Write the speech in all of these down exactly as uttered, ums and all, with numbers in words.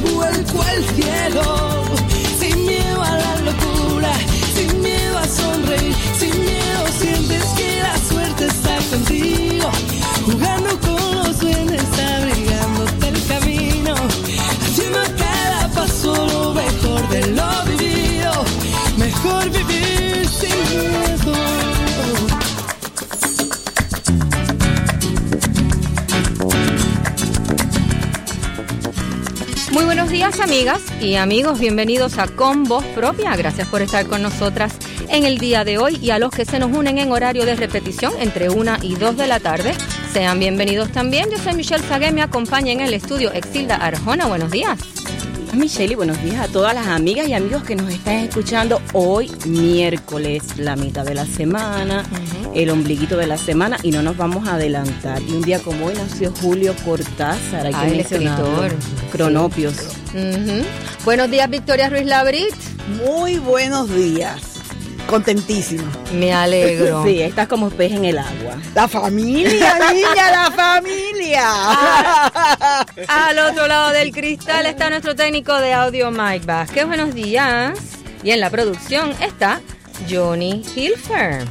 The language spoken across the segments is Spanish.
vuelco al cielo, sin miedo a la locura, sin miedo a sonreír, sin miedo sientes que la suerte está contigo, jugando con los duendes, abrigándote el camino, haciendo a cada paso lo mejor de lo vivido, mejor vivir sin miedo. Muy buenos días, amigas y amigos, bienvenidos a Con Voz Propia. Gracias por estar con nosotras en el día de hoy, y a los que se nos unen en horario de repetición entre una y dos de la tarde, sean bienvenidos también. Yo soy Michelle Sagué, me acompaña en el estudio Exilda Arjona. Buenos días. Michelle, y buenos días a todas las amigas y amigos que nos están escuchando hoy miércoles, la mitad de la semana, uh-huh. el ombliguito de la semana, y no nos vamos a adelantar. Y un día como hoy nació Julio Cortázar, hay que el escritor Cronopios. Sí. Uh-huh. Buenos días, Victoria Ruiz Labrit. Muy buenos días. Contentísima. Me alegro. Sí, estás como pez en el agua. La familia, niña, la familia. Ah, al otro lado del cristal está nuestro técnico de audio, Mike Vázquez. Buenos días. Y en la producción está Johnny Hilfer.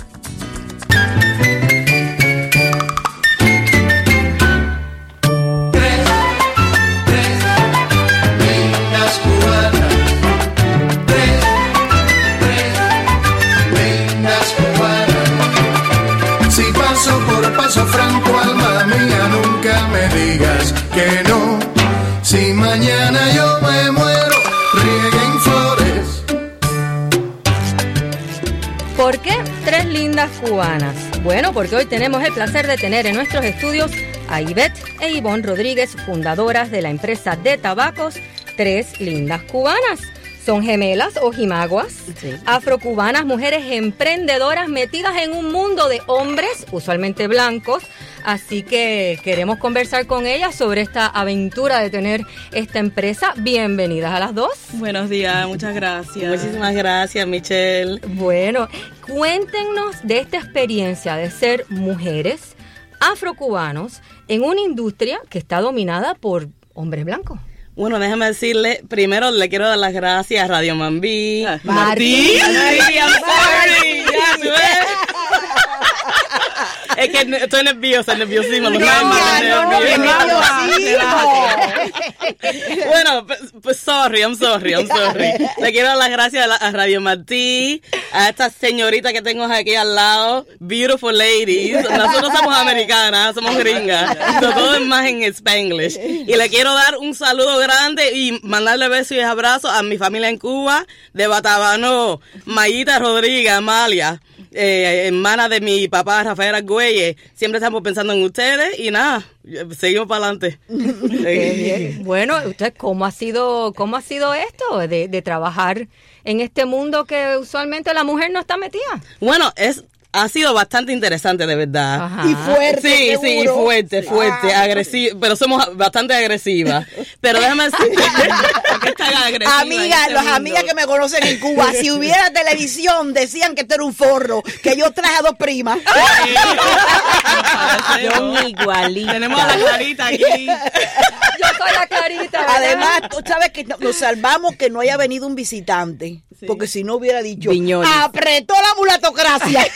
Paso franco, alma mía, nunca me digas que no. Si mañana yo me muero, rieguen flores. ¿Por qué tres lindas cubanas? Bueno, porque hoy tenemos el placer de tener en nuestros estudios a Ivette e Ivonne Rodríguez, fundadoras de la empresa de tabacos Tres Lindas Cubanas. Son gemelas o jimaguas, sí. afrocubanas, mujeres emprendedoras metidas en un mundo de hombres, usualmente blancos. Así que queremos conversar con ellas sobre esta aventura de tener esta empresa. Bienvenidas a las dos. Buenos días, muchas gracias. Muchísimas gracias, Michelle. Bueno, cuéntenos de esta experiencia de ser mujeres afrocubanos en una industria que está dominada por hombres blancos. Bueno, déjame decirle, primero le quiero dar las gracias a Radio Mambí. Martín. Martín. I'm sorry. Ya, ¿tú ves? Es que estoy nerviosa, nerviosísima. No, no, no, nerviosísimo. Bueno, pues, pues sorry, I'm sorry, I'm sorry. Le quiero dar las gracias a, la, a Radio Martí, a esta señorita que tengo aquí al lado, beautiful ladies. Nosotros somos americanas, somos gringas, todo es más en Spanglish. Y le quiero dar un saludo grande y mandarle besos y abrazos a mi familia en Cuba, de Batabano, Mayita Rodríguez, Amalia. Eh, hermana de mi papá Rafael Argüelles, siempre estamos pensando en ustedes y nada, seguimos para adelante. Bueno, usted, ¿cómo ha sido, cómo ha sido esto de, de trabajar en este mundo que usualmente la mujer no está metida? Bueno, es ha sido bastante interesante, de verdad. Ajá. Y fuerte, sí, seguro. sí, fuerte, fuerte, ah. agresiva, pero somos bastante agresivas. Pero déjame decir, ¿por qué tan agresiva? Amigas, este las mundo? amigas que me conocen en Cuba, si hubiera televisión, decían que esto era un forro, que yo traje a dos primas. Son igualitas. Tenemos a la Clarita aquí. Yo soy la Clarita, ¿verdad? Además, tú sabes que nos salvamos que no haya venido un visitante, sí. porque si no hubiera dicho, Viñones. apretó la mulatocracia.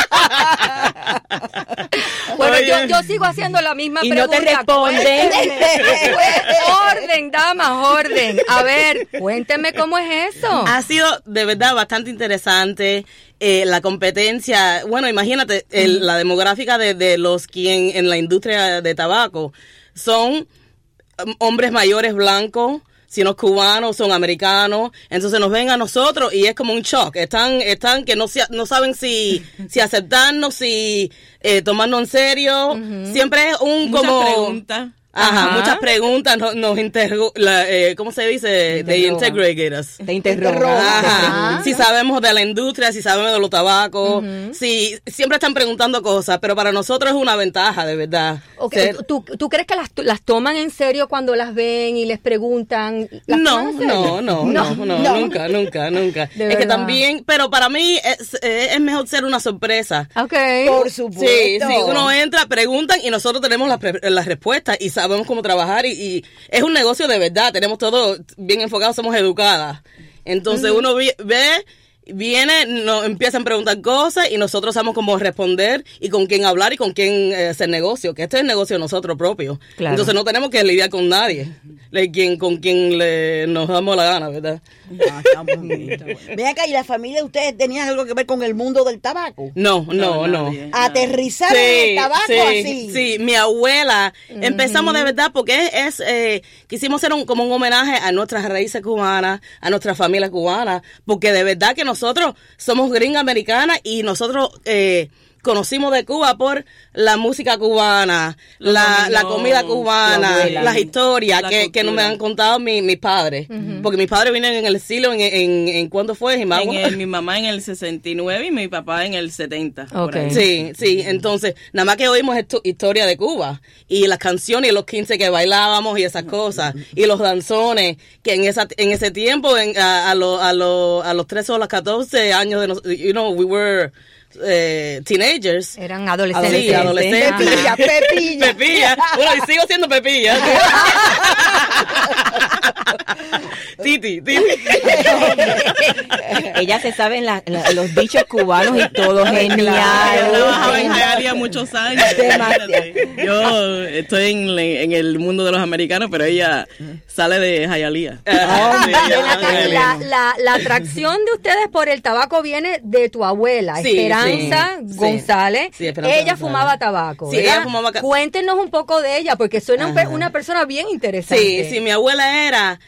Bueno, yo, yo sigo haciendo la misma y pregunta. no te responden. Orden, damas, orden. A ver, cuénteme cómo es eso. Ha sido de verdad bastante interesante. Eh, la competencia, bueno, imagínate, el, la demográfica de, de los quien en la industria de tabaco son um, hombres mayores blancos, si no cubanos, son americanos, entonces nos ven a nosotros y es como un shock, están están que no no saben si si aceptarnos, si eh, tomarnos en serio, uh-huh. siempre es un Muchas como preguntas. Ajá, Ajá. muchas preguntas nos, nos interro, la, eh, ¿cómo se dice? They integrate us. Te interrogan. Ajá. Si sabemos de la industria, si sabemos de los tabacos, uh-huh. si siempre están preguntando cosas, pero para nosotros es una ventaja, de verdad. Okay. ¿Tú, ¿Tú crees que las, las toman en serio cuando las ven y les preguntan? ¿Las no, toman en serio? no, no, no, no, no, nunca, nunca, nunca. Es verdad. que también, pero para mí es, es mejor ser una sorpresa. Okay. Por supuesto. Sí, sí, uno entra, preguntan y nosotros tenemos las, las respuestas y sabemos cómo trabajar y, y es un negocio de verdad, tenemos todo bien enfocado, somos educadas. Entonces uh-huh. uno vi, ve... Viene, nos empiezan a preguntar cosas y nosotros sabemos cómo responder y con quién hablar y con quién eh, hacer negocio, que este es el negocio de nosotros propios. Claro. Entonces no tenemos que lidiar con nadie, le, quien, con quien le, nos damos la gana, ¿verdad? Ah, está muy bien, está bueno. Ven acá, ¿y la familia de ustedes tenía algo que ver con el mundo del tabaco? No, no, no. no. ¿Aterrizaron sí, en el tabaco sí, así? Sí, mi abuela, uh-huh. empezamos de verdad porque es, es eh, quisimos hacer un, como un homenaje a nuestras raíces cubanas, a nuestra familia cubana, porque de verdad que nosotros Nosotros somos gringa americana y nosotros eh, conocimos de Cuba por la música cubana, la, la comida cubana, la las historias la que, que nos me han contado mi, mis padres. Uh-huh. Porque mis padres vienen en el exilio, en, en, en ¿cuándo fue? En el, mi mamá en el sesenta y nueve y mi papá en el setenta. Okay. Sí, sí. Entonces, nada más que oímos esto, historia de Cuba. Y las canciones y los quince que bailábamos y esas cosas. Y los danzones, que en esa en ese tiempo, en, a, a, lo, a, lo, a los trece o los catorce años, de nos, you know, we were... Eh, teenagers. Eran adolescentes. Sí, adolescentes. Pepilla, Pepilla. Pepilla. Bueno, y sigo siendo Pepilla. Titi, Titi. Ella se sabe la, la, los dichos cubanos y todo, genial. Yo trabajaba en Hialeah muchos años. Yo estoy en, en el mundo de los americanos, pero ella sale de Hialeah. Oh, sí, la, la, la atracción de ustedes por el tabaco viene de tu abuela, sí, Esperanza sí, González. Sí, Esperanza ella González. Fumaba tabaco. Sí, ella fumaba ca- Cuéntenos un poco de ella, porque suena Ajá. una persona bien interesante. Sí, sí, mi abuela era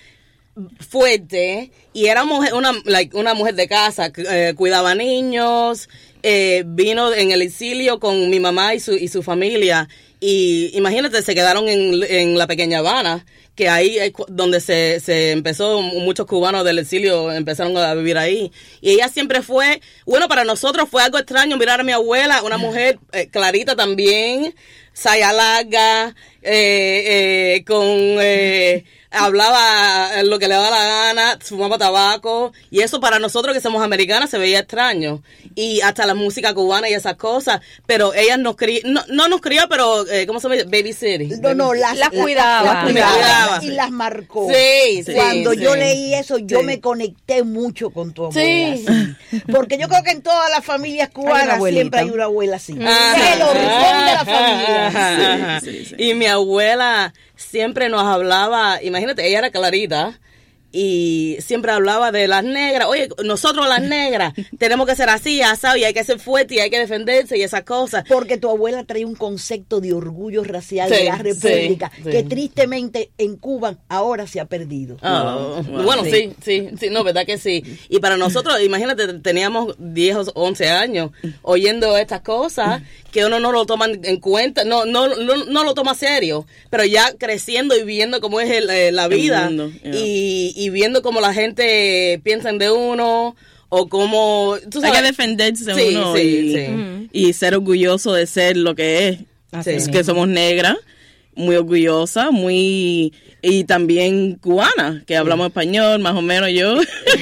fuerte y era mujer, una, like, una mujer de casa, eh, cuidaba niños, eh, vino en el exilio con mi mamá y su, y su familia. Y imagínate, se quedaron en, en la pequeña Habana, que ahí es donde se, se empezó, muchos cubanos del exilio empezaron a vivir ahí. Y ella siempre fue, bueno, para nosotros fue algo extraño mirar a mi abuela, una mujer eh, clarita también, saya larga, eh, eh, con... Eh, hablaba lo que le daba la gana, fumaba tabaco, y eso para nosotros que somos americanas se veía extraño, y hasta la música cubana y esas cosas, pero ella nos crió, no, no nos crió, pero eh, ¿cómo se llama? Babysitting. No, no, las, las cuidaba. Las cuidaba, cuidaba y las marcó. Sí, sí. Cuando sí, yo sí. leí eso, yo sí. me conecté mucho con tu abuela. Sí. Sí. Porque yo creo que en todas las familias cubanas hay siempre hay una abuela así. Ajá. Es el origen de la familia. Ajá, ajá. Sí, sí, sí. Y mi abuela siempre nos hablaba, imagínate, ella era clarita y siempre hablaba de las negras. Oye, nosotros las negras tenemos que ser así, asado, y hay que ser fuerte y hay que defenderse y esas cosas. Porque tu abuela traía un concepto de orgullo racial sí, de la República sí, que sí. tristemente en Cuba ahora se ha perdido. Oh, wow. Bueno, sí. sí, sí, sí, no, verdad que sí. Y para nosotros, imagínate, teníamos diez o once años oyendo estas cosas que uno no lo toma en cuenta, no no no, no lo toma serio, pero ya creciendo y viendo cómo es el, eh, la vida el mundo, yeah. y, y viendo cómo la gente piensa de uno o cómo... ¿tú sabes? Hay que defenderse sí, uno sí, y, sí. Uh-huh. y ser orgulloso de ser lo que es. Sí. Es que somos negras, muy orgullosa, muy... y también cubana, que hablamos sí. español, más o menos yo.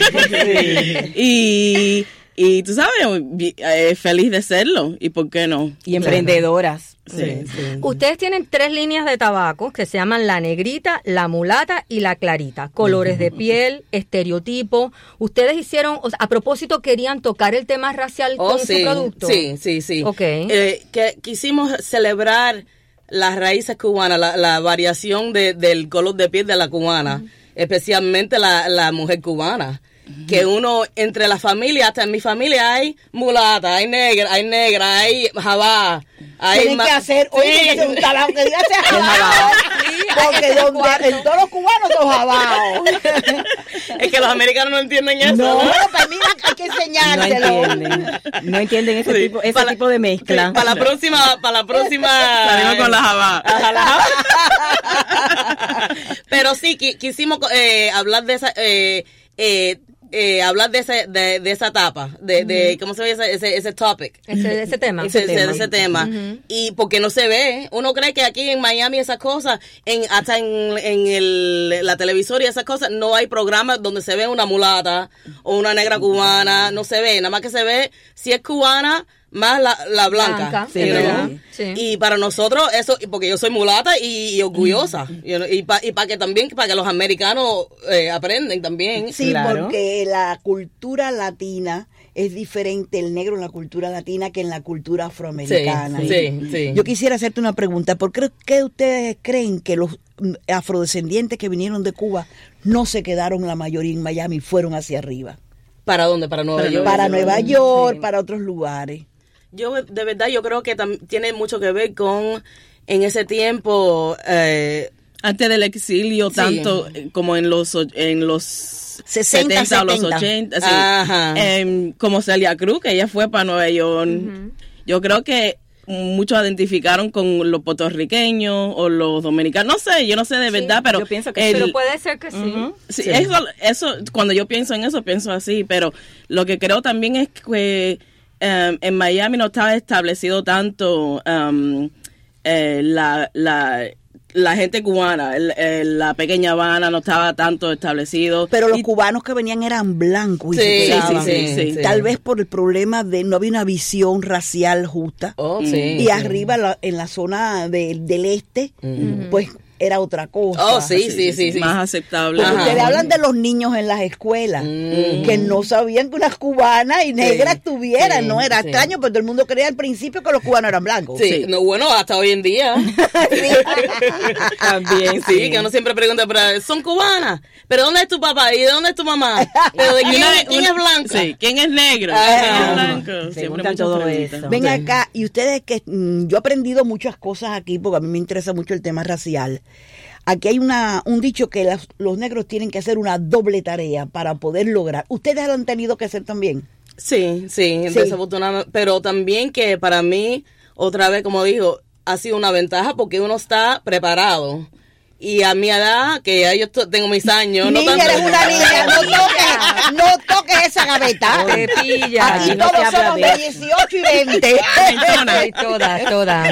Sí. y... Y tú sabes, eh, feliz de serlo, y por qué no. Y emprendedoras. Sí, sí. Sí. Ustedes tienen tres líneas de tabaco que se llaman la negrita, la mulata y la clarita. Colores uh-huh. de piel, estereotipo. Ustedes hicieron, o sea, a propósito, querían tocar el tema racial oh, con sí, su producto. Sí, sí, sí. Okay. Eh, que quisimos celebrar las raíces cubanas, la, la variación de, del color de piel de la cubana, uh-huh. especialmente la, la mujer cubana. Que uno, entre la familia, hasta en mi familia hay mulata, hay negra, hay negra, hay jabá. Hay Tienen ma- que hacer, oye, sí. que un tabaco que diga sea jabao. Sí, porque donde, en todos los cubanos son jabaos. Es que los americanos no entienden eso. No, ¿no? para mí hay que enseñárselo. No entienden, no entienden ese, sí. tipo, ese para, tipo de mezcla. Sí, para la próxima, para la próxima. Salimos con la jabá. Ajá, la jabá. Pero sí, qu- quisimos eh, hablar de esa... Eh, eh, Eh, hablar de ese de, de esa etapa de, de cómo se ve ese ese, ese topic ese, ese tema ese, ese ese tema, ese tema. Uh-huh. Y porque no se ve, uno cree que aquí en Miami esas cosas en hasta en, en el, la televisora y esas cosas no hay programas donde se ve una mulata o una negra cubana, no se ve, nada más que se ve si es cubana más la, la blanca. Blanca, you sí, know? ¿verdad? Sí. Y para nosotros, eso, porque yo soy mulata y, y orgullosa. you know, y para y pa que también, para que los americanos eh, aprenden también. Sí, Claro. porque la cultura latina es diferente, el negro en la cultura latina que en la cultura afroamericana. Sí, sí, sí. Yo quisiera hacerte una pregunta. ¿Por qué, qué ustedes creen que los mm, afrodescendientes que vinieron de Cuba no se quedaron la mayoría en Miami y fueron hacia arriba? ¿Para dónde? Para Nueva York. Para Nueva York, para otros lugares. Yo, de verdad, yo creo que tam- tiene mucho que ver con, en ese tiempo, eh, Antes del exilio, Sí. tanto eh, como en los o- en los sesenta, setenta o los setenta. ochenta, sí. Ajá. Em, como Celia Cruz, que ella fue para Nueva York. Yo creo que muchos identificaron con los puertorriqueños o los dominicanos. No sé, yo no sé de verdad, pero yo pienso que sí. el- Pero puede ser que sí. Ujú. Sí, Eso, eso, cuando yo pienso en eso, pienso así, pero lo que creo también es que um, en Miami no estaba establecido tanto um, eh, la, la, la gente cubana, el- el- la pequeña Habana no estaba tanto establecido. Pero los Y- cubanos que venían eran blancos y Sí, se sí, quedaban. sí, sí, sí. Tal vez por el problema de no había una visión racial justa. oh, sí. y sí. arriba la- en la zona de- del este, pues era otra cosa. Oh, sí, sí, sí, sí. más aceptable. Porque Ajá. ustedes hablan de los niños en las escuelas, Mm. que no sabían que unas cubanas y negras Sí, estuvieran, sí, ¿no? Era sí. extraño, pero todo el mundo creía al principio que los cubanos eran blancos. Sí, no, bueno, hasta hoy en día. También, Sí, que uno siempre pregunta, pero son cubanas. ¿Pero dónde es tu papá? ¿Y de dónde es tu mamá? ¿Pero de Y quién, una- quién una- es blanca? Sí, ¿quién es negro? Ah. ¿Quién es blanco? Siempre Preguntan muchas todo preguntas. eso. Ven acá, y ustedes que mm, yo he aprendido muchas cosas aquí, porque a mí me interesa mucho el tema racial. Aquí hay una un dicho que las- los negros tienen que hacer una doble tarea para poder lograr. ¿Ustedes lo han tenido que hacer también? Sí, sí, Sí. desafortunadamente. Pero también que para mí, otra vez, como digo, ha sido una ventaja porque uno está preparado. Y a mi edad, que ya yo to- tengo mis años, no Niña, tanto- eres una niña, no toques, no toques esa gaveta. Te pilla. Aquí Aquí no se todos habla somos de de eso. dieciocho y veinte. Ay, todas, todas.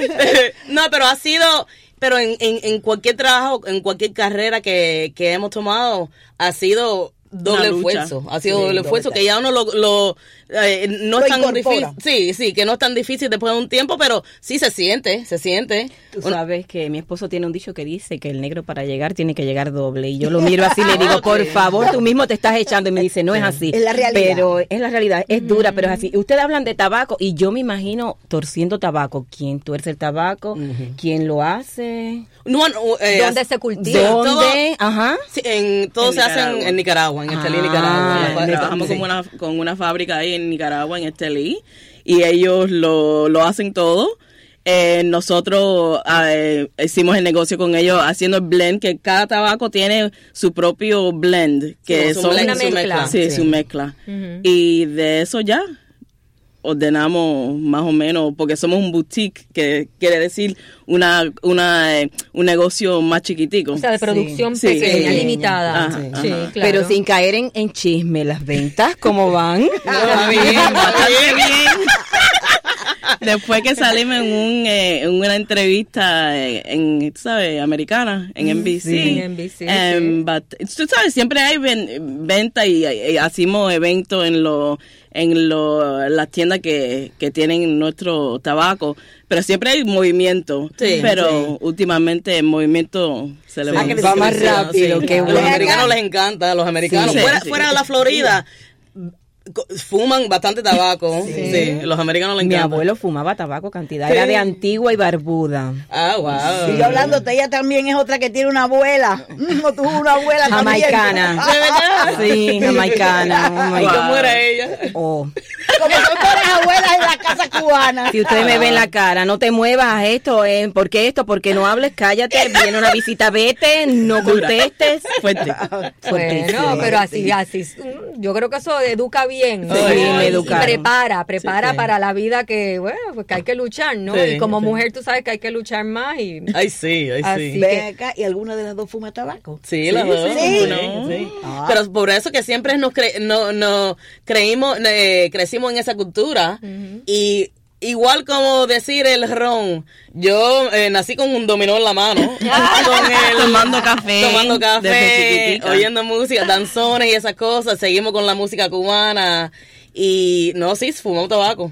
No, pero ha sido, pero en, en, en cualquier trabajo, en cualquier carrera que, que hemos tomado, ha sido doble Una lucha. esfuerzo, ha sido Sí, doble doble esfuerzo, tarea. que ya uno lo, lo eh, no Lo es tan incorpora. difícil, sí, sí, que no es tan difícil después de un tiempo, pero sí se siente, se siente. Tú Uno- sabes que mi esposo tiene un dicho que dice que el negro para llegar tiene que llegar doble. Y yo lo miro así y le digo, por favor, tú mismo te estás echando. Y me dice, no es así. Es la realidad. Pero es la realidad, es dura, pero es así. Ustedes hablan de tabaco y yo me imagino torciendo tabaco. ¿Quién tuerce el tabaco? ¿Quién lo hace? no, no, eh, ¿Dónde se cultiva? todo- ¿Dónde? Ajá. sí, en, todo En se hace en, Nicaragua. en Nicaragua, en Estelí, Ah, Nicaragua. Ah, La- trabajamos sí. con una, con una fábrica ahí en Nicaragua, en Estelí, y ellos lo, lo hacen todo. Eh, nosotros eh, hicimos el negocio con ellos haciendo el blend, que cada tabaco tiene su propio blend, que Sí, su son blend, Una su mezcla. Sí, Sí. su mezcla. Ujú. Y de eso ya ordenamos más o menos, porque somos un boutique, que quiere decir una, una eh, un negocio más chiquitico. O sea, de producción Sí, pequeña, sí. limitada. Ajá, Sí, ajá. claro. Pero sin caer en, en chisme, las ventas, ¿cómo van? Ah, bien, Bastante bien. Después que salimos en, un, eh, en una entrevista eh, en, tú sabes, americana, en N B C. Sí, en N B C, em, sí. but, tú sabes, siempre hay ven- venta y, y hacemos eventos en lo, en lo, las tiendas que, que tienen nuestro tabaco, pero siempre hay movimiento. Sí, pero sí. últimamente el movimiento se le Sí, va. que Va más sí, rápido, sí. qué A los bueno. americanos les encanta, a los americanos. Sí, fuera, sí. fuera de la Florida, co- fuman bastante tabaco. Sí, los americanos les Mi encanta. abuelo fumaba tabaco cantidad, Sí. era de antigua y barbuda. Ah, wow. Sigue hablándote, ella también es otra que tiene una abuela. Mm, o tuvo una abuela también. Jamaicana. ¿De verdad? Sí, jamaicana. Oh my ¿Y God. cómo era ella? Oh. Como son todas las abuelas en la casa cubana. Si ustedes me ven la cara, no te muevas esto, eh, ¿por qué esto? Porque no hables, cállate, viene una visita, vete, no contestes. Fuerte. Bueno, pero así, así, mm, yo creo que eso educa bien. ¿no? Sí, me Y educaron. prepara, prepara Sí. para la vida que, bueno, pues que hay que luchar, ¿no? Sí, y como sí. mujer tú sabes que hay que luchar más y... Ay, sí, ay, Así. sí. Ven acá, ¿y alguna de las dos fuma tabaco? Sí, las dos. sí. ¿cómo no? Sí. Ah. Pero por eso que siempre nos, cre no, no creímos, eh, crecimos en esa cultura. Y igual como decir el ron, yo eh, nací con un dominó en la mano. con el- Tomando café Tomando desde café, chiquitica. oyendo música, danzones y esas cosas. Seguimos con la música cubana. Y no, sí, fumamos tabaco.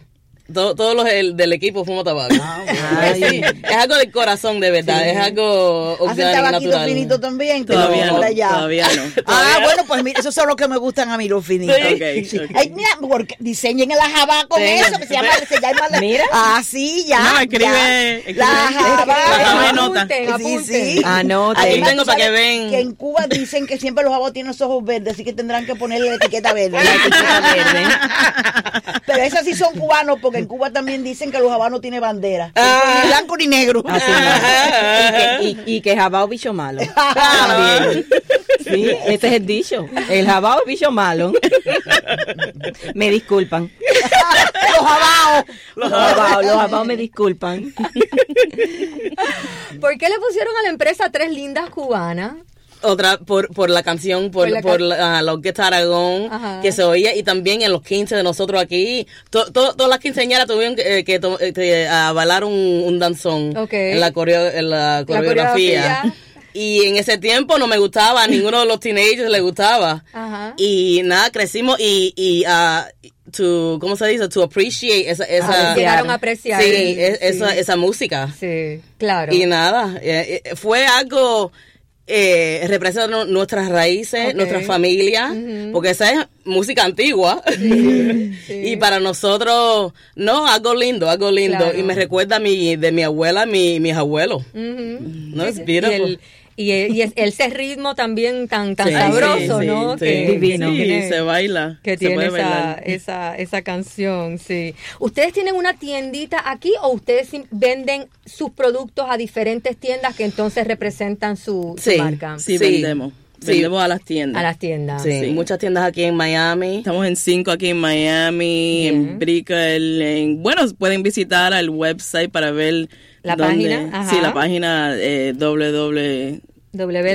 Todo, todos los del, del equipo fumo tabaco. Ah, Es, sí, es algo del corazón, de verdad. Sí. Es algo ¿Hacen orgánico, tabaquito natural. finito también? Que Todavía no, no, por allá. todavía no. Ah, Todavía no. bueno, pues mira, esos son los que me gustan a mí, los finitos. Sí. Okay, Sí. okay. Ay, mira, porque diseñen el ajabá con Sí. eso, que se llama, se llama la- Mira. Ah, sí, ya. No, escribe- ya. escribe- La ajabá. La ajabá y nota. Apunten, Sí, apunten. sí. Anoten. Aquí Además, tengo tú para que sabes ven. Que en Cuba dicen que siempre los jabos tienen los ojos verdes, así que tendrán que ponerle la etiqueta verde. La etiqueta verde. Pero esas sí son cubanos, porque en Cuba también dicen que los habanos tienen bandera. Ah. Ni blanco ni negro. Así no. Y que, y, y que jabao bicho malo. También. Sí, ese es el dicho. El jabao es bicho malo. Me disculpan. Los jabaos. Los jabaos, los jabaos me disculpan. ¿Por qué le pusieron a la empresa Tres Lindas Cubanas? Otra por por la canción, por, Por la por ca- la, la Orquesta Aragón, Ajá. que se oía, y también en los quince de nosotros aquí. To, to- todas las quinceañeras tuvieron que, eh, que, to- eh, que, a bailar un, un danzón Ok. en la, coreo- en la coreografía. coreografía. Y en ese tiempo no me gustaba, a ninguno de los teenagers le gustaba. Ajá. Y nada, crecimos y, y uh, to, ¿cómo se dice? To appreciate esa, esa, Apreciar. Llegaron a apreciar. sí, el- es- sí. Esa, esa música. Sí, claro. Y nada, eh, eh, fue algo, eh, representa nu- nuestras raíces, Ok. nuestra familia, Ujú. porque esa es música antigua. sí. Y para nosotros, no, algo lindo, algo lindo. Claro. Y me recuerda a mi, de mi abuela, mi, mis abuelos. Ujú. No, es Y beautiful. el, y, el- y es- ese ritmo también tan tan Sí, sabroso, sí, ¿no? sí, que, sí. Divino. que Sí, tiene, se baila. que se tiene puede esa, bailar. esa, esa canción, sí. ¿Ustedes tienen una tiendita aquí o ustedes sim- venden sus productos a diferentes tiendas que entonces representan su, su Sí. marca? Sí, Sí. vendemos. Sí. Vendemos a las tiendas. A las tiendas. Sí, Sí. muchas tiendas aquí en Miami. Estamos en cinco aquí en Miami, Bien. en Brickell, en, bueno, pueden visitar al website para ver La dónde- página, ajá. Sí, la página eh, www. www.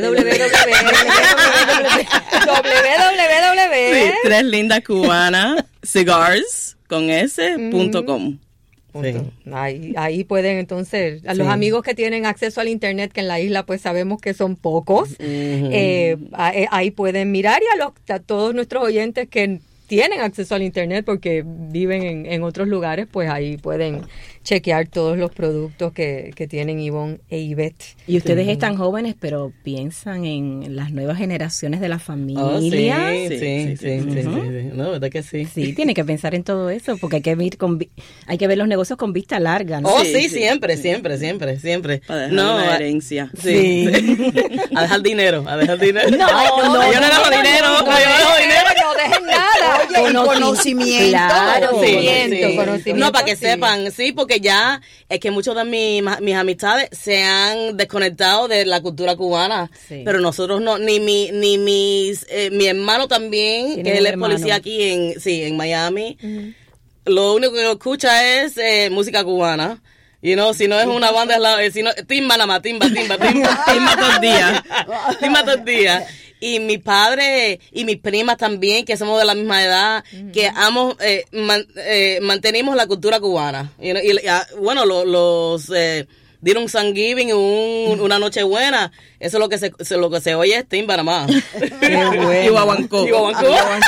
www. Sí, tres lindas cubanas cigars con s punto com. Sí. Ahí, ahí pueden entonces, a los Sí. amigos que tienen acceso al internet, que en la isla pues sabemos que son pocos, eh, a- eh, ahí pueden mirar, y a, los, a todos nuestros oyentes que tienen acceso al internet porque viven en, en otros lugares, pues ahí pueden chequear todos los productos que, que tienen Ivonne e Ivette. Y ustedes están jóvenes, pero piensan en las nuevas generaciones de la familia. Oh, sí, sí, Sí, sí, sí, sí, sí. sí, Ujú. sí, sí. No, ¿verdad que sí? Sí, tiene que pensar en todo eso, porque hay que ver con vi- hay que ver los negocios con vista larga, ¿no? Oh, Sí, sí, sí, siempre, sí. siempre, siempre, siempre. Para dejar No, una a- herencia. Sí. a dejar dinero, a dejar dinero. No, no, yo no dejo dinero, no, yo no dejo dinero. no dejen nada. Oye, y Conoci- conocimiento. Claro. Conocimiento, Sí, sí. conocimiento, No, para que sí. sepan, sí, porque ya es que muchos de mis, mis amistades se han desconectado de la cultura cubana, Sí. pero nosotros no, ni mi, ni mis, eh, mi hermano también, ¿Tiene que un él es hermano? policía aquí en, sí, en Miami, lo único que escucha es eh, música cubana. You know, si no es una banda, es la, eh, si no, timba nada más, timba, timba, timba. Timba todo el día. Timba todo el día. Y mi padre y mis primas también, que somos de la misma edad, que amo, eh, man- eh, mantenemos la cultura cubana. You know, y, ah, bueno, lo- los eh, dieron un Thanksgiving, un, una noche buena. Eso es lo que se, se- lo que se oye es timba nada más. Y guaguancó. Y guaguancó.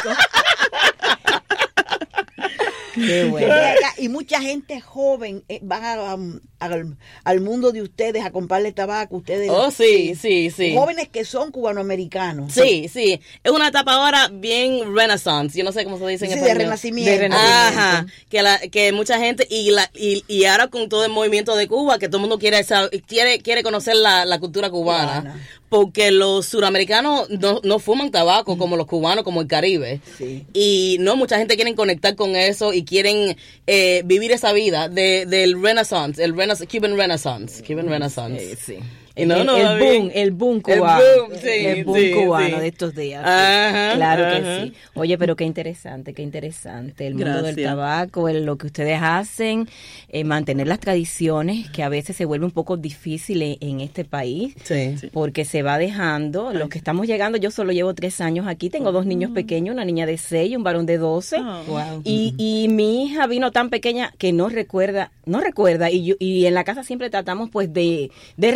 Qué bueno. Ven acá, y mucha gente joven eh, van a, um, al, al mundo de ustedes a comprarle tabaco. Ustedes, Oh, sí, sí, sí. Jóvenes que son cubanoamericanos. Sí, sí. Es una etapa ahora bien renaissance. Yo no sé cómo se dice en Sí, de español. renacimiento. De renacimiento. Ajá. Que, la, que mucha gente, y, la, y, y ahora con todo el movimiento de Cuba, que todo el mundo quiere sab- quiere, quiere conocer la, la cultura cubana. Cubana. Porque los suramericanos no, no fuman tabaco como los cubanos, como el Caribe. Sí. Y no, mucha gente quiere conectar con eso y quieren eh, vivir esa vida de, del Renaissance, el Renaissance, Cuban Renaissance. Cuban Renaissance. Eh, sí. Y no, el, no, el David. boom, el boom El cubano. boom, sí, el boom sí, cubano sí. de estos días. sí. Ajá, Claro ajá. que sí. Oye, pero qué interesante, qué interesante. El mundo del Gracias. tabaco, el- lo que ustedes hacen, eh, mantener las tradiciones, que a veces se vuelve un poco difícil en, en este país. Sí. Sí. Porque se va dejando, los que estamos llegando, yo solo llevo tres años aquí, tengo dos niños pequeños, una niña de seis y un varón de doce. Oh. Wow. Y, y mi hija vino tan pequeña que no recuerda, no recuerda, y yo, y en la casa siempre tratamos pues de, de recordarle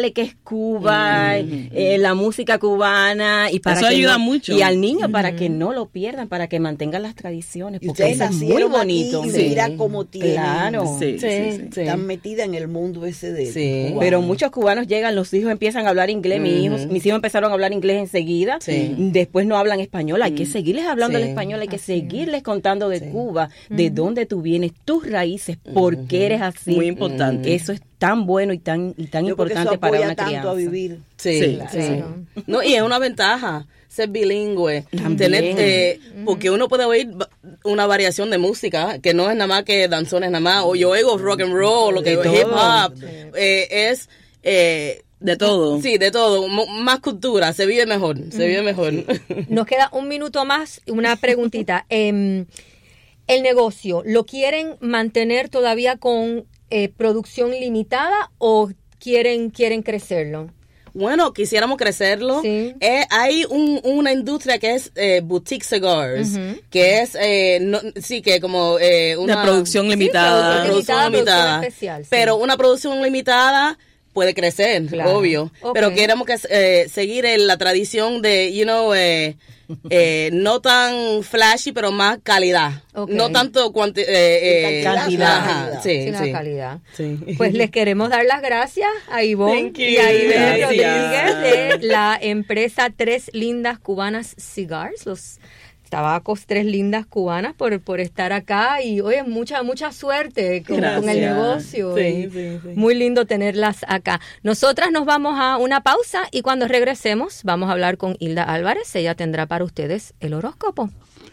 explicarle qué es Cuba, mm-hmm. eh, la música cubana y para eso que ayuda no, mucho. Y al niño mm-hmm. para que no lo pierdan, para que mantengan las tradiciones, porque eso es muy bonito. Y sí. Mira cómo tienen. Claro. Sí, sí, sí, sí. Están metidas en el mundo ese de sí. Cubano. Pero muchos cubanos llegan, los hijos empiezan a hablar inglés, mm-hmm. mis hijos, mis hijos empezaron a hablar inglés enseguida, sí. después no hablan español, hay mm. que seguirles hablando sí. el español, hay que así. seguirles contando de sí. Cuba, mm-hmm. de dónde tú vienes, tus raíces, por mm-hmm. qué eres así. Muy importante. Eso es tan bueno y tan y tan Yo importante para una tanto crianza. A vivir. Sí, sí, claro. sí. No, y es una ventaja ser bilingüe, tener, eh, porque uno puede oír una variación de música que no es nada más que danzones nada más, o yo oigo rock and roll, lo que es hip hop, eh, es eh, de todo. Sí, de todo, M- más cultura, se vive mejor, se mm. vive mejor. Nos queda un minuto más, una preguntita. eh, el negocio, ¿lo quieren mantener todavía con eh, producción limitada o quieren quieren crecerlo? Bueno, quisiéramos crecerlo. Sí. Eh, hay un, una industria que es eh, boutique cigars, uh-huh. que es, eh, no, sí, que como eh, una... De producción limitada. Sí, producción limitada. limitada producción especial, sí. Pero una producción limitada puede crecer, claro. obvio. Okay. Pero queremos que eh, seguir en la tradición de, you know, eh, eh, no tan flashy, pero más calidad. Okay. No tanto cuanti- eh, eh, cantidad. Ajá, sí, sí, sí. calidad. Sí. Pues les queremos dar las gracias a Ivonne y a Ivette Rodríguez de la empresa Tres Lindas Cubanas Cigars, los tabacos Tres Lindas Cubanas, por, por estar acá y oye, mucha mucha suerte con, con el negocio. Sí, sí, sí. Muy lindo tenerlas acá. Nosotras nos vamos a una pausa y cuando regresemos vamos a hablar con Hilda Álvarez. Ella tendrá para ustedes el horóscopo.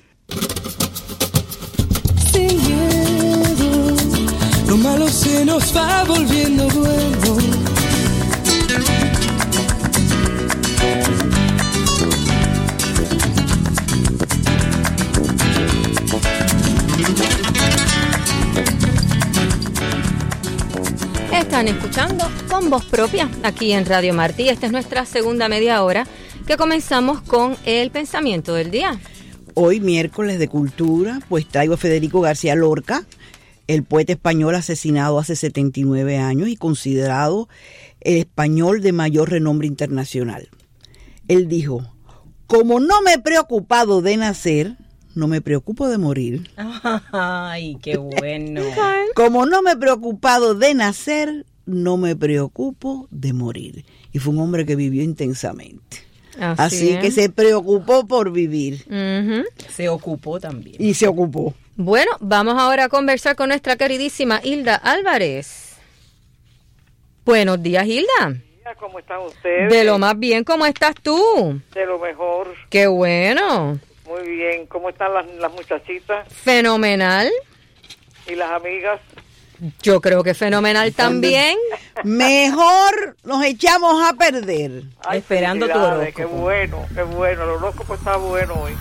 Sin miedo, lo malo se nos va volviendo bueno. Están escuchando Con Voz Propia aquí en Radio Martí. Esta es nuestra segunda media hora que comenzamos con el pensamiento del día. Hoy, miércoles de cultura, pues traigo a Federico García Lorca, el poeta español asesinado hace setenta y nueve años y considerado el español de mayor renombre internacional. Él dijo: como no me he preocupado de nacer, no me preocupo de morir. Ay, qué bueno. Como no me he preocupado de nacer, no me preocupo de morir. Y fue un hombre que vivió intensamente. Así, Así que se preocupó por vivir. Uh-huh. Se ocupó también. Y se ocupó. Bueno, vamos ahora a conversar con nuestra queridísima Hilda Álvarez. Buenos días, Hilda. ¿Cómo están ustedes? De lo más bien, ¿cómo estás tú? De lo mejor. Qué bueno. Muy bien, ¿cómo están las, las muchachitas? Fenomenal. ¿Y las amigas? Yo creo que fenomenal también. Mejor nos echamos a perder. Ay, esperando tu horóscopo. Qué bueno, qué bueno, el horóscopo está bueno hoy.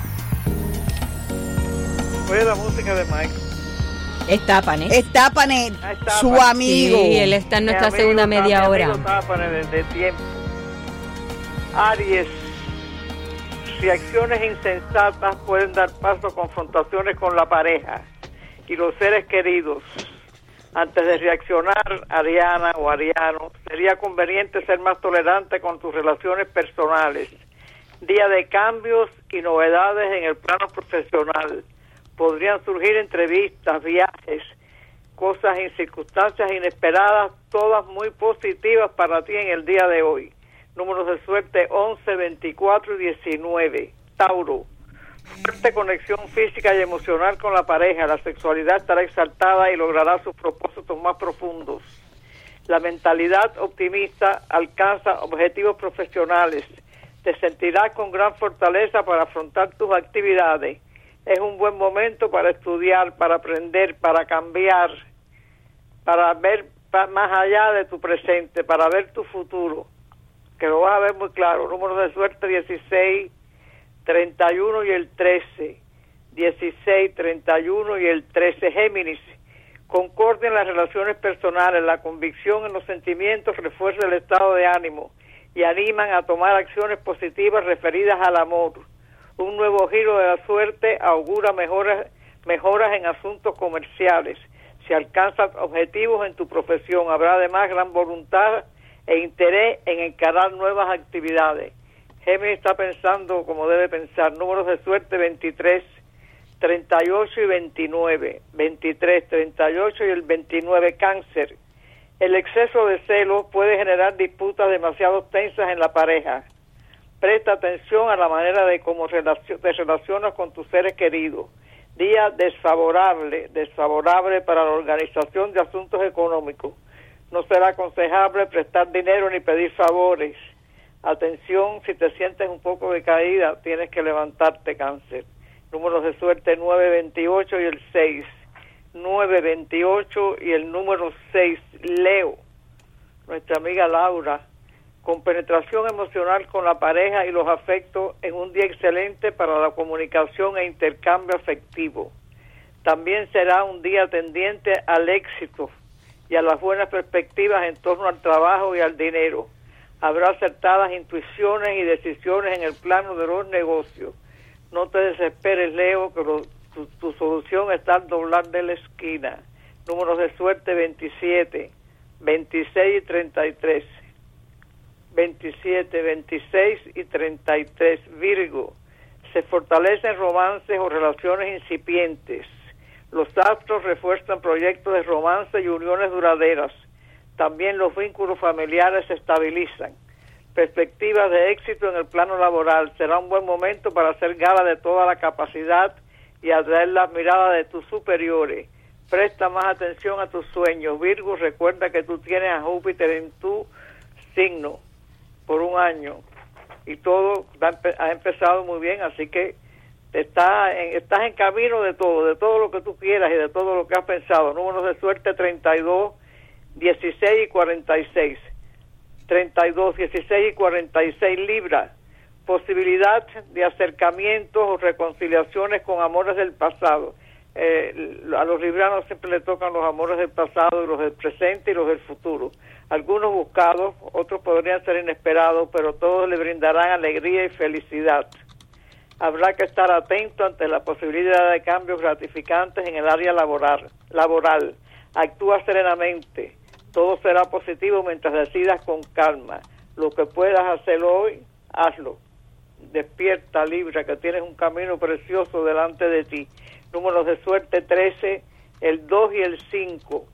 Oye la música de Mike. Es Tápanes. Es Tápanes, su amigo. Sí, él está en nuestra amigo, segunda media hora. Tápanes desde tiempo. Aries. Reacciones insensatas pueden dar paso a confrontaciones con la pareja y los seres queridos. Antes de reaccionar, Ariana o Ariano, sería conveniente ser más tolerante con tus relaciones personales. Día de cambios y novedades en el plano profesional. Podrían surgir entrevistas, viajes, cosas y circunstancias inesperadas, todas muy positivas para ti en el día de hoy. Números de suerte once, veinticuatro y diecinueve. Tauro. Fuerte conexión física y emocional con la pareja. La sexualidad estará exaltada y logrará sus propósitos más profundos. La mentalidad optimista alcanza objetivos profesionales. Te sentirás con gran fortaleza para afrontar tus actividades. Es un buen momento para estudiar, para aprender, para cambiar, para ver más allá de tu presente, para ver tu futuro, que lo vas a ver muy claro. Número de suerte dieciséis, treinta y uno y el trece. dieciséis, treinta y uno y el trece. Géminis. Concordia en las relaciones personales. La convicción en los sentimientos refuerza el estado de ánimo y animan a tomar acciones positivas referidas al amor. Un nuevo giro de la suerte augura mejoras, mejoras en asuntos comerciales. Si alcanzas objetivos en tu profesión, habrá además gran voluntad e interés en encarar nuevas actividades. Géminis está pensando como debe pensar. Números de suerte veintitrés, treinta y ocho y veintinueve. veintitrés, treinta y ocho y el veintinueve. Cáncer. El exceso de celos puede generar disputas demasiado tensas en la pareja. Presta atención a la manera de cómo relacion- te relacionas con tus seres queridos. Día desfavorable, desfavorable para la organización de asuntos económicos. No será aconsejable prestar dinero ni pedir favores. Atención, si te sientes un poco decaída, tienes que levantarte, Cáncer. Números de suerte nueve, veintiocho y el seis. nueve, veintiocho y el número seis. Leo, nuestra amiga Laura, con penetración emocional con la pareja y los afectos en un día excelente para la comunicación e intercambio afectivo. También será un día tendiente al éxito y a las buenas perspectivas en torno al trabajo y al dinero. Habrá acertadas intuiciones y decisiones en el plano de los negocios. No te desesperes, Leo, que lo, tu, tu solución está al doblar de la esquina. Números de suerte veintisiete, veintiséis y treinta y tres. veintisiete, veintiséis y treinta y tres. Virgo, se fortalecen romances o relaciones incipientes. Los astros refuerzan proyectos de romance y uniones duraderas. También los vínculos familiares se estabilizan. Perspectivas de éxito en el plano laboral. Será un buen momento para hacer gala de toda la capacidad y atraer las miradas de tus superiores. Presta más atención a tus sueños. Virgo, recuerda que tú tienes a Júpiter en tu signo por un año y todo ha empezado muy bien, así que está en, estás en camino de todo, de todo lo que tú quieras y de todo lo que has pensado. Números de suerte treinta y dos, dieciséis y cuarenta y seis. treinta y dos, dieciséis y cuarenta y seis. Libra, posibilidad de acercamientos o reconciliaciones con amores del pasado. Eh, a los libranos siempre le tocan los amores del pasado, los del presente y los del futuro. Algunos buscados, otros podrían ser inesperados, pero todos le brindarán alegría y felicidad. Habrá que estar atento ante la posibilidad de cambios gratificantes en el área laboral. laboral. Actúa serenamente. Todo será positivo mientras decidas con calma. Lo que puedas hacer hoy, hazlo. Despierta, Libra, que tienes un camino precioso delante de ti. Números de suerte trece, el dos y el cinco.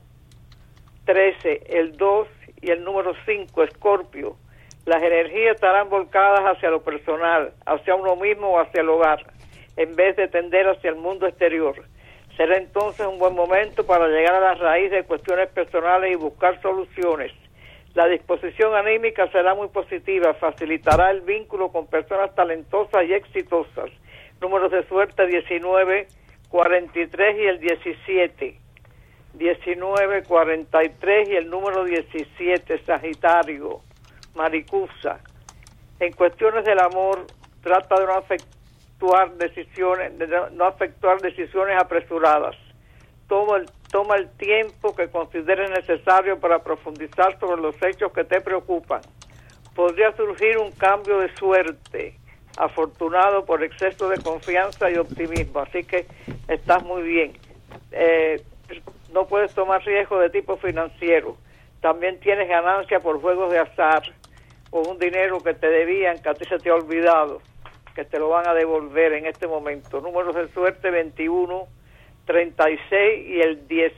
trece, el dos y el número cinco. Escorpio, las energías estarán volcadas hacia lo personal, hacia uno mismo o hacia el hogar, en vez de tender hacia el mundo exterior. Será entonces un buen momento para llegar a la raíz de cuestiones personales y buscar soluciones. La disposición anímica será muy positiva, facilitará el vínculo con personas talentosas y exitosas. Números de suerte diecinueve, cuarenta y tres y el diecisiete. diecinueve, cuarenta y tres y el número diecisiete. Sagitario, Maricusa. En cuestiones del amor, trata de no efectuar decisiones, de no efectuar decisiones apresuradas. Toma el, toma el tiempo que consideres necesario para profundizar sobre los hechos que te preocupan. Podría surgir un cambio de suerte, afortunado por exceso de confianza y optimismo, así que estás muy bien. Eh, no puedes tomar riesgo de tipo financiero. También tienes ganancia por juegos de azar o un dinero que te debían, que a ti se te ha olvidado, que te lo van a devolver en este momento. Números de suerte veintiuno, treinta y seis y el diez.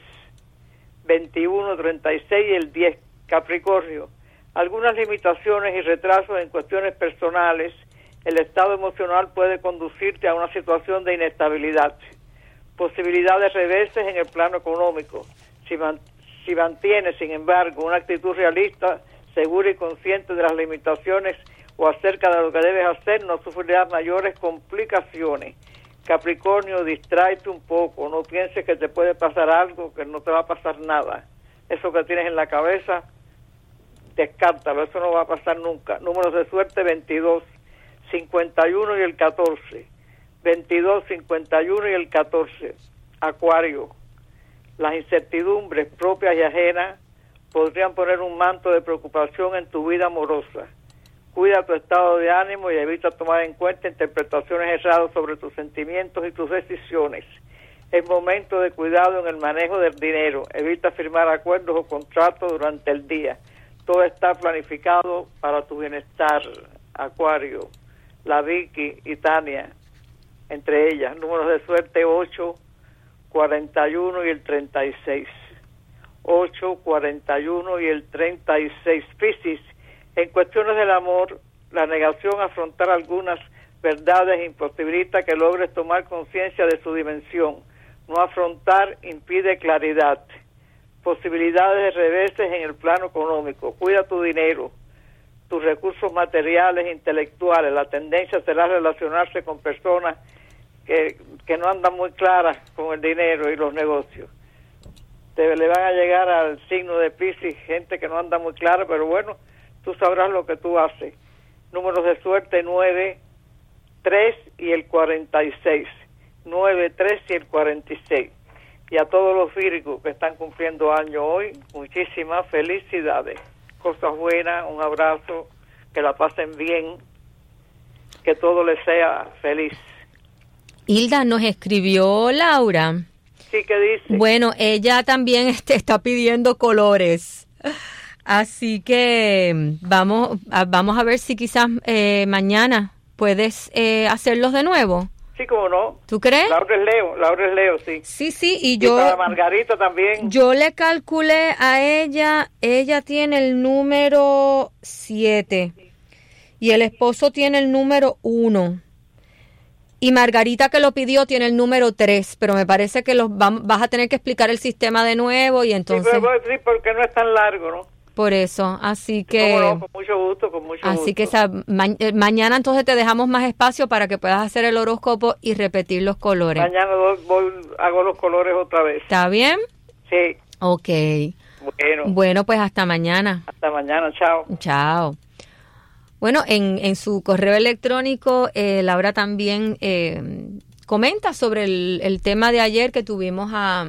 veintiuno, treinta y seis y el diez. Capricornio, algunas limitaciones y retrasos en cuestiones personales. El estado emocional puede conducirte a una situación de inestabilidad. Posibilidad de reveses en el plano económico. Si, man, si mantienes, sin embargo, una actitud realista, segura y consciente de las limitaciones o acerca de lo que debes hacer, no sufrirás mayores complicaciones. Capricornio, distráete un poco, no pienses que te puede pasar algo, que no te va a pasar nada. Eso que tienes en la cabeza, descártalo, eso no va a pasar nunca. Números de suerte veintidós, cincuenta y uno y el catorce. veintidós, cincuenta y uno y el catorce. Acuario, las incertidumbres propias y ajenas podrían poner un manto de preocupación en tu vida amorosa. Cuida tu estado de ánimo y evita tomar en cuenta interpretaciones erradas sobre tus sentimientos y tus decisiones. Es momento de cuidado en el manejo del dinero. Evita firmar acuerdos o contratos durante el día. Todo está planificado para tu bienestar, Acuario. La Vicky y Tania, entre ellas. Números de suerte ocho, cuarenta y uno y el treinta y seis. ocho, cuarenta y uno y el treinta y seis. Piscis, en cuestiones del amor, la negación a afrontar algunas verdades imposibilita que logres tomar conciencia de su dimensión. No afrontar impide claridad. Posibilidades de reveses en el plano económico. Cuida tu dinero, tus recursos materiales e intelectuales. La tendencia será relacionarse con personas que, que no andan muy claras con el dinero y los negocios. Te le van a llegar al signo de Piscis gente que no anda muy clara, pero bueno, tú sabrás lo que tú haces. Números de suerte nueve, tres y el cuarenta y seis. nueve, tres y el cuarenta y seis. Y a todos los vírgicos que están cumpliendo año hoy, muchísimas felicidades. Cosas buenas, un abrazo, que la pasen bien, que todo les sea feliz. Hilda, nos escribió Laura. Sí, ¿qué dice? Bueno, ella también este, está pidiendo colores. Así que vamos a, vamos a ver si quizás eh, mañana puedes eh, hacerlos de nuevo. Sí, cómo no. ¿Tú crees? Laura es Leo, Laura es Leo, sí. Sí, sí, y yo... Y para Margarita también. Yo le calculé a ella, ella tiene el número siete y el esposo tiene el número uno. Y Margarita, que lo pidió, tiene el número tres, pero me parece que los va, vas a tener que explicar el sistema de nuevo y entonces... Sí, pero, sí, porque no es tan largo, ¿no? Por eso, así que... No, con mucho gusto, con mucho así gusto. que esa, ma, mañana entonces te dejamos más espacio para que puedas hacer el horóscopo y repetir los colores. Mañana voy, voy, hago los colores otra vez. ¿Está bien? Sí. Ok. Bueno. Bueno, pues hasta mañana. Hasta mañana, chao. Chao. Bueno, en, en su correo electrónico, eh, Laura también eh, comenta sobre el, el tema de ayer que tuvimos a...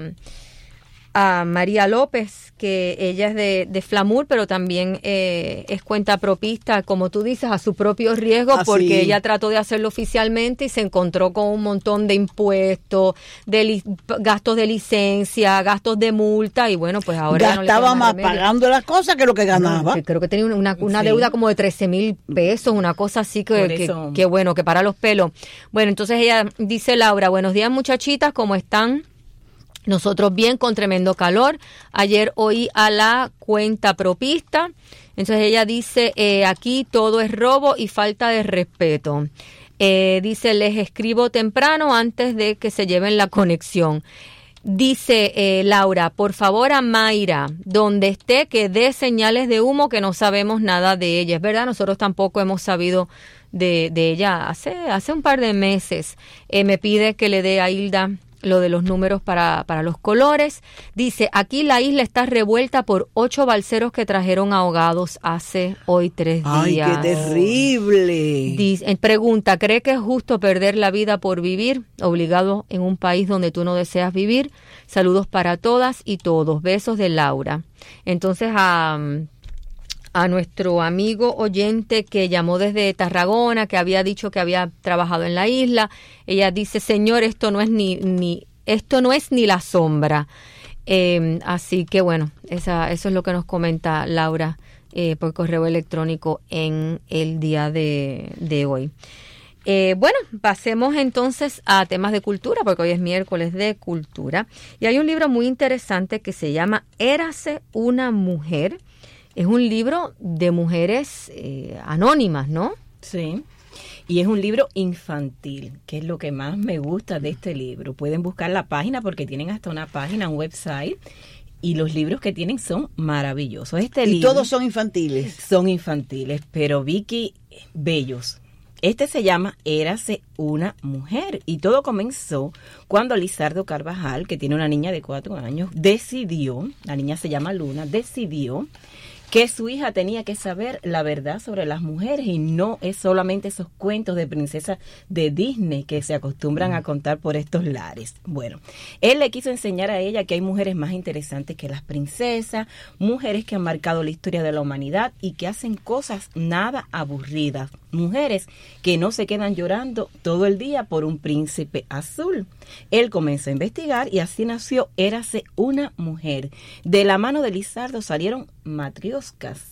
a María López, que ella es de, de Flamur, pero también eh, es cuentapropista, como tú dices, a su propio riesgo, Ah, porque sí. ella trató de hacerlo oficialmente y se encontró con un montón de impuestos, de li- gastos de licencia, gastos de multa, y bueno, pues ahora ya no le queda Gastaba más remedio. pagando las cosas que lo que ganaba. Que creo que tenía una, una, una Sí. deuda como de trece mil pesos, una cosa así que, Por que, eso. que bueno, que para los pelos. Bueno, entonces ella dice, Laura, buenos días muchachitas, ¿cómo están? Nosotros bien, con tremendo calor. Ayer oí a la cuentapropista. Entonces ella dice, eh, aquí todo es robo y falta de respeto. Eh, dice, les escribo temprano antes de que se lleven la conexión. Dice eh, Laura, por favor a Mayra, donde esté, que dé señales de humo, que no sabemos nada de ella. Es verdad, nosotros tampoco hemos sabido de, de ella hace, hace un par de meses. Eh, me pide que le dé a Hilda lo de los números para, para los colores. Dice, aquí la isla está revuelta por ocho balseros que trajeron ahogados hace hoy tres días. ¡Ay, qué terrible! Dice, pregunta, ¿cree que es justo perder la vida por vivir, obligado en un país donde tú no deseas vivir? Saludos para todas y todos. Besos de Laura. Entonces, a... a nuestro amigo oyente que llamó desde Tarragona, que había dicho que había trabajado en la isla, ella dice, señor, esto no es ni, ni esto no es ni la sombra. Eh, así que bueno, esa, eso es lo que nos comenta Laura eh, por correo electrónico en el día de, de hoy. Eh, bueno, pasemos entonces a temas de cultura, porque hoy es miércoles de cultura. Y hay un libro muy interesante que se llama Érase una mujer. Es un libro de mujeres eh, anónimas, ¿no? Sí, y es un libro infantil, que es lo que más me gusta de este libro. Pueden buscar la página porque tienen hasta una página, un website, y los libros que tienen son maravillosos. Este Y libro todos son infantiles. son infantiles, pero Vicky, bellos. Este se llama Érase una mujer, y todo comenzó cuando Lizardo Carvajal, que tiene una niña de cuatro años, decidió, la niña se llama Luna, decidió que su hija tenía que saber la verdad sobre las mujeres, y no es solamente esos cuentos de princesas de Disney que se acostumbran a contar por estos lares. Bueno, él le quiso enseñar a ella que hay mujeres más interesantes que las princesas, mujeres que han marcado la historia de la humanidad y que hacen cosas nada aburridas, mujeres que no se quedan llorando todo el día por un príncipe azul. Él comenzó a investigar y así nació Érase una mujer. De la mano de Lizardo salieron matrioscas,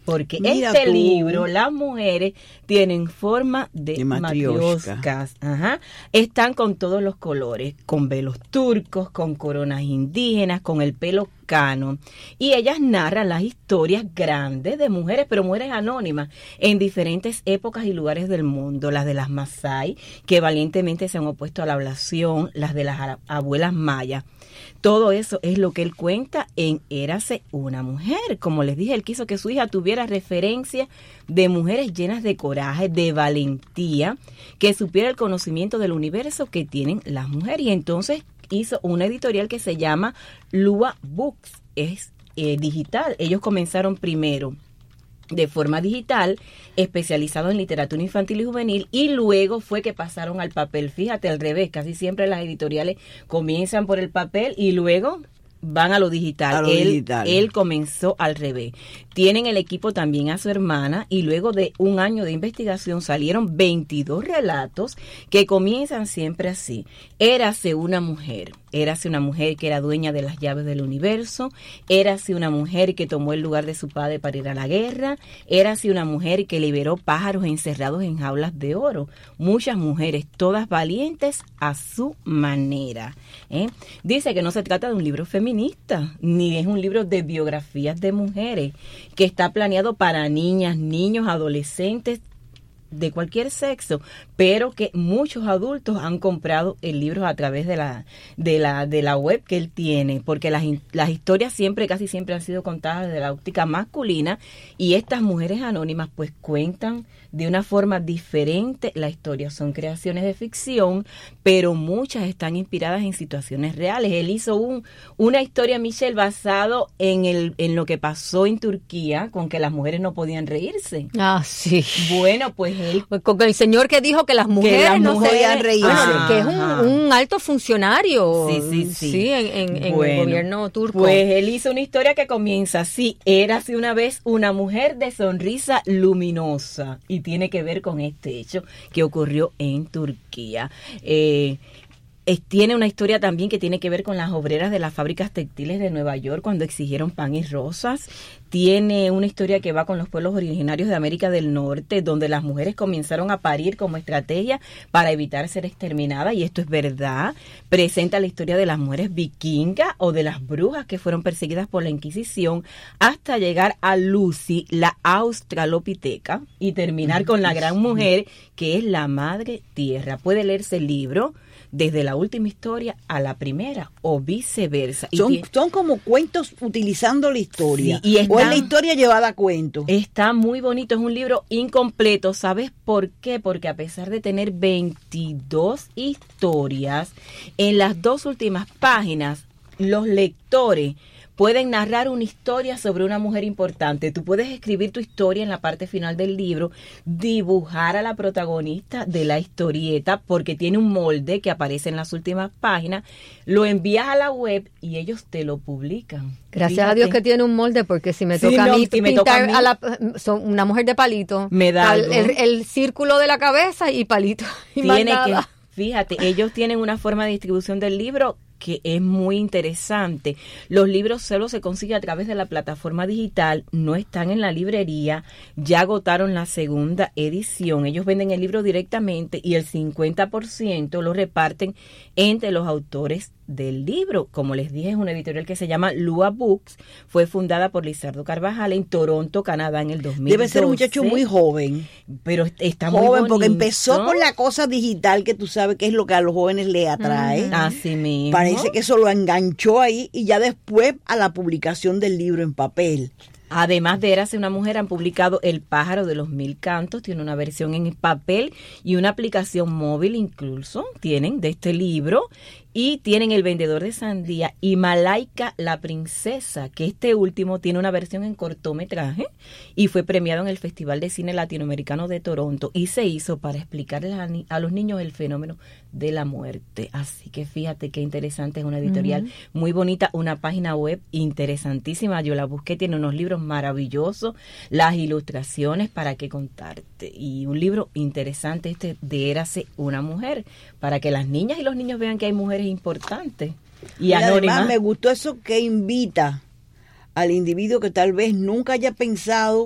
porque Mira este tú. libro, las mujeres tienen forma de, De matrioshka. matrioscas. Ajá. Están con todos los colores, con velos turcos, con coronas indígenas, con el pelo cano. Y ellas narran las historias grandes de mujeres, pero mujeres anónimas, en diferentes épocas y lugares del mundo. Las de las Masái, que valientemente se han opuesto a la ablación, las de las ara- abuelas mayas. Todo eso es lo que él cuenta en Érase una mujer. Como les dije, él quiso que su hija tuviera referencia de mujeres llenas de coraje, de valentía, que supiera el conocimiento del universo que tienen las mujeres. Y entonces hizo una editorial que se llama Lua Books. Es eh, digital. Ellos comenzaron primero de forma digital, especializado en literatura infantil y juvenil, y luego fue que pasaron al papel. Fíjate, al revés, casi siempre las editoriales comienzan por el papel y luego van a lo digital. A lo él, digital. él comenzó al revés. Tienen el equipo también a su hermana y luego de un año de investigación salieron veintidós relatos que comienzan siempre así. Érase una mujer. Érase una mujer que era dueña de las llaves del universo. Érase una mujer que tomó el lugar de su padre para ir a la guerra. Érase una mujer que liberó pájaros encerrados en jaulas de oro. Muchas mujeres, todas valientes a su manera. ¿eh? Dice que no se trata de un libro feminista, ni es un libro de biografías de mujeres, que está planeado para niñas, niños, adolescentes, de cualquier sexo, pero que muchos adultos han comprado el libro a través de la de la de la web que él tiene, porque las, las historias siempre, casi siempre han sido contadas desde la óptica masculina, y estas mujeres anónimas pues cuentan de una forma diferente la historia. Son creaciones de ficción, pero muchas están inspiradas en situaciones reales. Él hizo un una historia, Michelle, basado en el en lo que pasó en Turquía, con que las mujeres no podían reírse. Ah, sí. Bueno, pues él, Pues con el señor que dijo que las mujeres las no mujeres- se podían reírse, Ajá. que es un, un alto funcionario, Sí, sí, sí. en, en- en Bueno, el gobierno turco. Pues él hizo una historia que comienza así: érase una vez una mujer de sonrisa luminosa, y tiene que ver con este hecho que ocurrió en Turquía. Eh, es- tiene una historia también que tiene que ver con las obreras de las fábricas textiles de Nueva York cuando exigieron pan y rosas. Tiene una historia que va con los pueblos originarios de América del Norte, donde las mujeres comenzaron a parir como estrategia para evitar ser exterminadas, y esto es verdad. Presenta la historia de las mujeres vikingas o de las brujas que fueron perseguidas por la Inquisición, hasta llegar a Lucy, la australopiteca, y terminar con la gran mujer que es la madre tierra. Puede leerse el libro desde la última historia a la primera o viceversa. Y Son, tie- son como cuentos utilizando la historia. Sí, y o es están- la historia llevada a cuento. Está muy bonito, es un libro incompleto. ¿Sabes por qué? Porque a pesar de tener veintidós historias, en las dos últimas páginas los lectores pueden narrar una historia sobre una mujer importante. Tú puedes escribir tu historia en la parte final del libro, dibujar a la protagonista de la historieta, porque tiene un molde que aparece en las últimas páginas, lo envías a la web y ellos te lo publican. Gracias a Fíjate. Dios que tiene un molde, porque si me Sí, toca no, a mí si me pintar toca a mí- a la, son una mujer de palito, Me da al- algo. el, el círculo de la cabeza y palito. Y más Tiene que, nada. fíjate, ellos tienen una forma de distribución del libro que es muy interesante. Los libros solo se consiguen a través de la plataforma digital, no están en la librería, ya agotaron la segunda edición. Ellos venden el libro directamente y el cincuenta por ciento lo reparten entre los autores del libro. Como les dije, es una editorial que se llama Lua Books, fue fundada por Lizardo Carvajal en Toronto, Canadá, en el dos mil doce. Debe ser un muchacho muy joven. Pero está muy Joven, porque bonito. empezó con la cosa digital, que tú sabes que es lo que a los jóvenes le atrae. Así mismo. Parece que eso lo enganchó ahí, y ya después a la publicación del libro en papel. Además de Érase una mujer, han publicado El pájaro de los mil cantos, tiene una versión en papel y una aplicación móvil incluso, tienen de este libro, y tienen El vendedor de sandía y Malaika la princesa, que este último tiene una versión en cortometraje y fue premiado en el Festival de Cine Latinoamericano de Toronto, y se hizo para explicarles a, ni- a los niños el fenómeno de la muerte. Así que fíjate qué interesante, es una editorial Ujú. muy bonita, una página web interesantísima. Yo la busqué, tiene unos libros maravillosos, las ilustraciones para qué contarte, y un libro interesante este de Érase una mujer, para que las niñas y los niños vean que hay mujeres importantes y, Y anónimas. además me gustó eso que invita al individuo que tal vez nunca haya pensado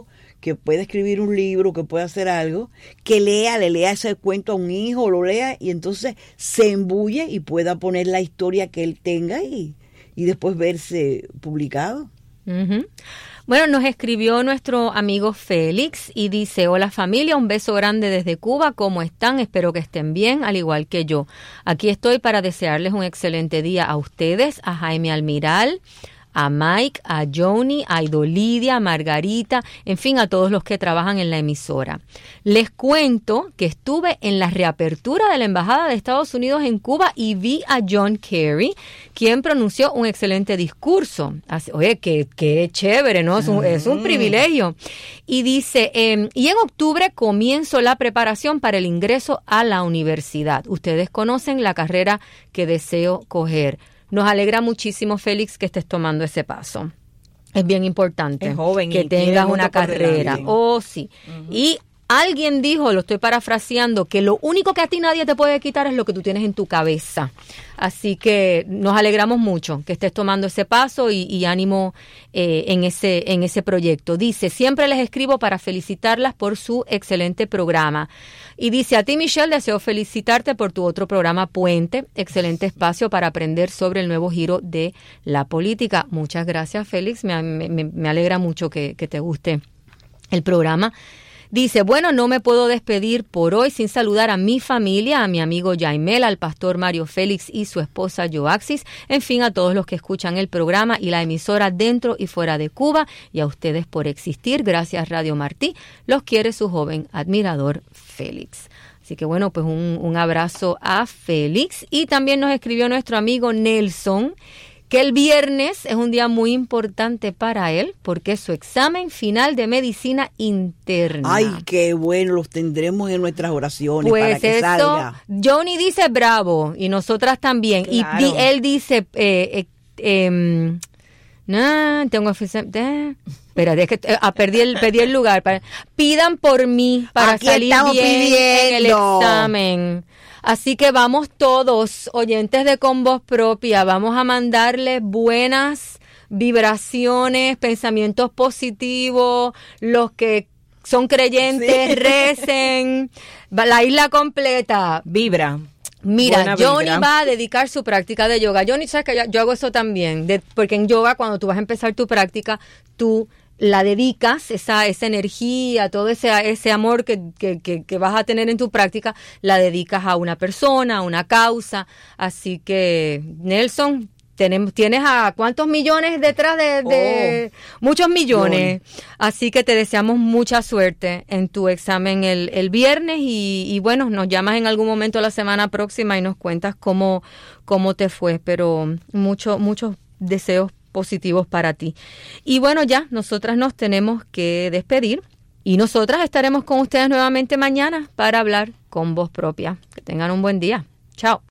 que puede escribir un libro, que puede hacer algo, que lea, le lea ese cuento a un hijo, lo lea y entonces se embulle y pueda poner la historia que él tenga y, y después verse publicado. Uh-huh. Bueno, nos escribió nuestro amigo Félix y dice: hola familia, un beso grande desde Cuba, ¿cómo están? Espero que estén bien, al igual que yo. Aquí estoy para desearles un excelente día a ustedes, a Jaime Almiral, a Mike, a Joni, a Idolidia, a Margarita, en fin, a todos los que trabajan en la emisora. Les cuento que estuve en la reapertura de la Embajada de Estados Unidos en Cuba y vi a John Kerry, quien pronunció un excelente discurso. Así, oye, qué, qué chévere, ¿no? Es un, es un privilegio. Y dice, eh, y en octubre comienzo la preparación para el ingreso a la universidad. Ustedes conocen la carrera que deseo coger. Nos alegra muchísimo, Félix, que estés tomando ese paso. Es bien importante es joven que y tengas una carrera. Oh, sí. Uh-huh. Y alguien dijo, lo estoy parafraseando, que lo único que a ti nadie te puede quitar es lo que tú tienes en tu cabeza. Así que nos alegramos mucho que estés tomando ese paso y, y ánimo eh, en ese en ese proyecto. Dice, siempre les escribo para felicitarlas por su excelente programa. Y dice, a ti, Michelle, deseo felicitarte por tu otro programa Puente, excelente espacio para aprender sobre el nuevo giro de la política. Muchas gracias, Félix, me, me, me alegra mucho que, que te guste el programa. Dice, bueno, no me puedo despedir por hoy sin saludar a mi familia, a mi amigo Jaimel, al pastor Mario Félix y su esposa Joaxis, en fin, a todos los que escuchan el programa y la emisora dentro y fuera de Cuba, y a ustedes por existir. Gracias, Radio Martí. Los quiere su joven admirador Félix. Así que bueno, pues un, un abrazo a Félix. Y también nos escribió nuestro amigo Nelson, que el viernes es un día muy importante para él porque es su examen final de medicina interna. Ay, qué bueno, los tendremos en nuestras oraciones pues para que eso, salga. Johnny dice bravo y nosotras también. Claro. Y di, él dice, eh, eh, eh, no, tengo eh, espera, es que eh, perdí, el, perdí el lugar. Para, pidan por mí para Aquí salir bien pidiendo. en el examen. Así que vamos todos, oyentes de Con Voz Propia, vamos a mandarles buenas vibraciones, pensamientos positivos, los que son creyentes, sí. recen, la isla completa. Vibra. Mira, Johnny va a dedicar su práctica de yoga. Johnny, sabes que yo, yo hago eso también, de, porque en yoga cuando tú vas a empezar tu práctica, tú la dedicas, esa esa energía, todo ese ese amor que, que, que, que vas a tener en tu práctica, la dedicas a una persona, a una causa. Así que, Nelson, tenemos, tienes a cuántos millones detrás de, de oh, muchos millones. John. Así que te deseamos mucha suerte en tu examen el, el viernes y, y bueno, nos llamas en algún momento la semana próxima y nos cuentas cómo, cómo te fue, pero mucho, muchos deseos positivos para ti. Y bueno, ya, nosotras nos tenemos que despedir y nosotras estaremos con ustedes nuevamente mañana para hablar con voz propia. Que tengan un buen día. Chao.